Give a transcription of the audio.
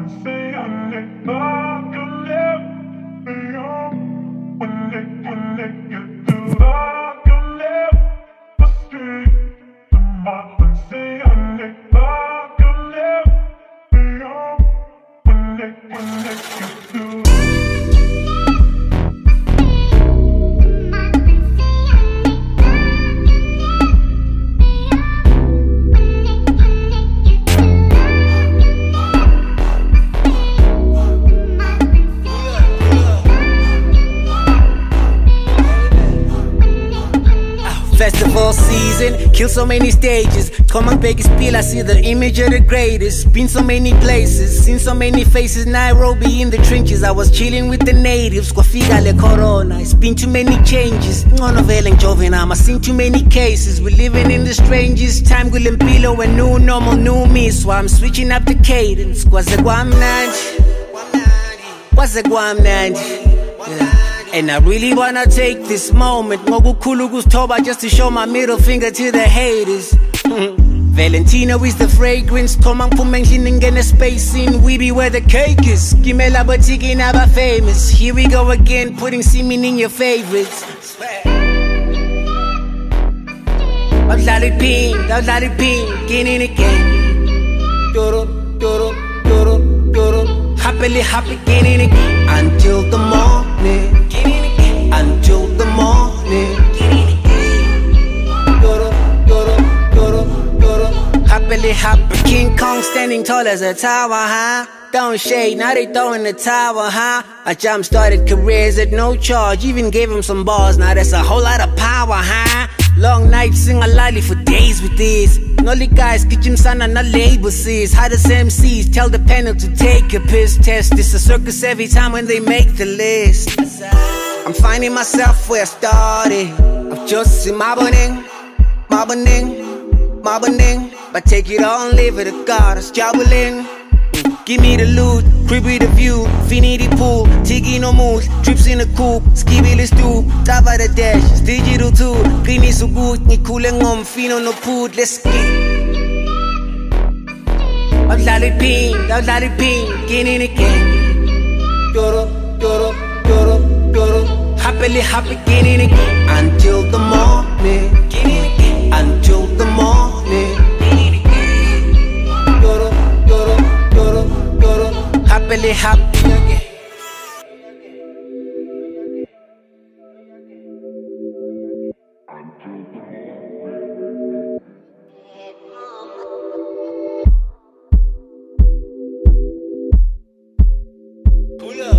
Festival season, kill so many stages. Come on, big spiel, I see the image of the greatest. Been so many places, seen so many faces. Nairobi in the trenches, I was chilling with the natives. Kwafika le corona, it's been too many changes. Ngonoveling Jovinam, I seen too many cases. We're living in the strangest time. Gulimpilo, a new normal, new me. So I'm switching up the cadence. Kwaze Guamnanji. And I really wanna take this moment Ngokukhulu kustoba just to show my middle finger to the haters. Valentino is the fragrance. Thoma ngiphume endlini ngene space in. We be where the cake is. Gimela botiki naba famous. Here we go again, putting semen in your favorites. I'll let it ping, getting it again. Doro, doro, doro, doro. Happily, getting it until the morning. Until the morning. Happily, King Kong standing tall as a tower, huh? Throwing shade, now they throwing the tower, huh? I jump-started careers at no charge, even gave him some bars, now that's a whole lot of power, huh? Long nights, sing a lolly for days with this. Nolly guys, kitchen sana na label sees. Hottest MCs, tell the panel to take a piss test. It's a circus every time when they make the list. I'm finding myself where I started. I'm just in mobbing. But take it all and leave it to God, it's jabbling. Give me the loot, creepy the view, finity pool, tiki no moves, trips in the coupe, skibby stoop, tava the dash, it's digital too. Clean so good, ni cooling on, fino no pood, let's get. I'll let it ping, getting it again. Doro, doro, doro, doro. Happily, getting it again. Until the morning, getting it again. Until the morning. Happily again. Pull up.